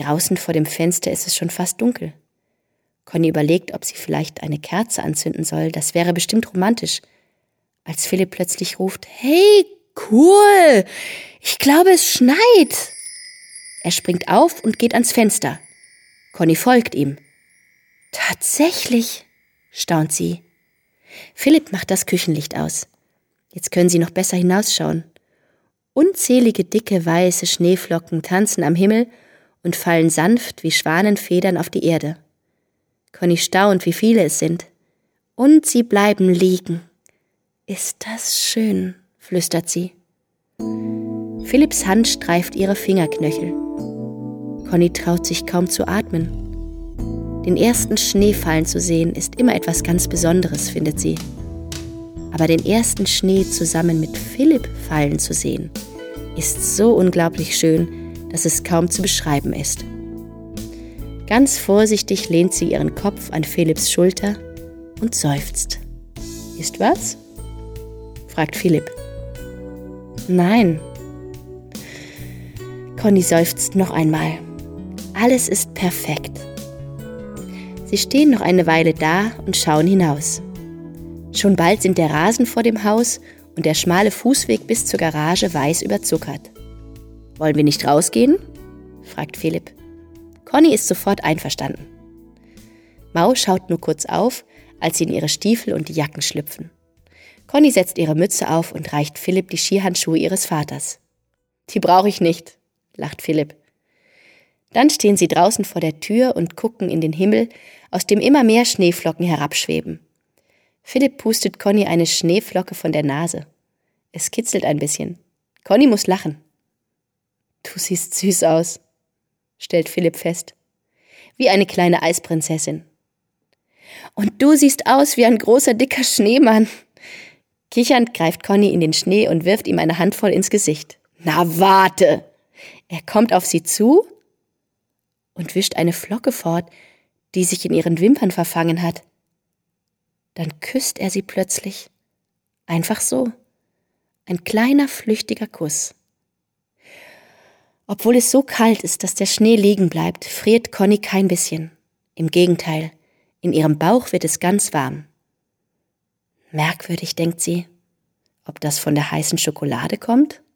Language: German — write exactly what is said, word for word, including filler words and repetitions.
Draußen vor dem Fenster ist es schon fast dunkel. Conny überlegt, ob sie vielleicht eine Kerze anzünden soll. Das wäre bestimmt romantisch. Als Philipp plötzlich ruft, »Hey, cool! Ich glaube, es schneit!« Er springt auf und geht ans Fenster. Conny folgt ihm. »Tatsächlich«, staunt sie. Philipp macht das Küchenlicht aus. Jetzt können sie noch besser hinausschauen. Unzählige dicke, weiße Schneeflocken tanzen am Himmel und fallen sanft wie Schwanenfedern auf die Erde. Conny staunt, wie viele es sind. Und sie bleiben liegen. »Ist das schön«, flüstert sie. Philipps Hand streift ihre Fingerknöchel. Conny traut sich kaum zu atmen. Den ersten Schnee fallen zu sehen, ist immer etwas ganz Besonderes, findet sie. Aber den ersten Schnee zusammen mit Philipp fallen zu sehen, ist so unglaublich schön, dass es kaum zu beschreiben ist. Ganz vorsichtig lehnt sie ihren Kopf an Philipps Schulter und seufzt. »Ist was?« fragt Philipp. »Nein.« Conny seufzt noch einmal. Alles ist perfekt. Sie stehen noch eine Weile da und schauen hinaus. Schon bald sind der Rasen vor dem Haus und der schmale Fußweg bis zur Garage weiß überzuckert. »Wollen wir nicht rausgehen?« fragt Philipp. Conny ist sofort einverstanden. Mau schaut nur kurz auf, als sie in ihre Stiefel und die Jacken schlüpfen. Conny setzt ihre Mütze auf und reicht Philipp die Skihandschuhe ihres Vaters. »Die brauche ich nicht«, lacht Philipp. Dann stehen sie draußen vor der Tür und gucken in den Himmel, aus dem immer mehr Schneeflocken herabschweben. Philipp pustet Conny eine Schneeflocke von der Nase. Es kitzelt ein bisschen. Conny muss lachen. »Du siehst süß aus«, stellt Philipp fest. »Wie eine kleine Eisprinzessin.« »Und du siehst aus wie ein großer, dicker Schneemann.« Kichernd greift Conny in den Schnee und wirft ihm eine Handvoll ins Gesicht. »Na warte!« Er kommt auf sie zu und wischt eine Flocke fort, die sich in ihren Wimpern verfangen hat. Dann küsst er sie plötzlich. Einfach so. Ein kleiner, flüchtiger Kuss. Obwohl es so kalt ist, dass der Schnee liegen bleibt, friert Conny kein bisschen. Im Gegenteil, in ihrem Bauch wird es ganz warm. Merkwürdig, denkt sie, ob das von der heißen Schokolade kommt?